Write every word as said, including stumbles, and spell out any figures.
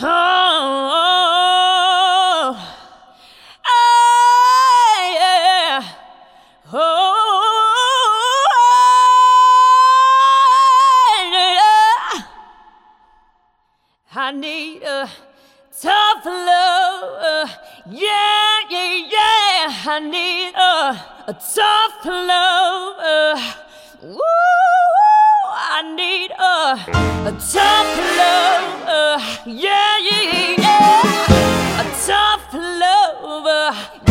Oh, oh, yeah. Oh, yeah. I need a tough love. Yeah, yeah, yeah. I need a, a tough love. Woo, I need a, a tough love. Yeah, yeah, yeah. A tough love.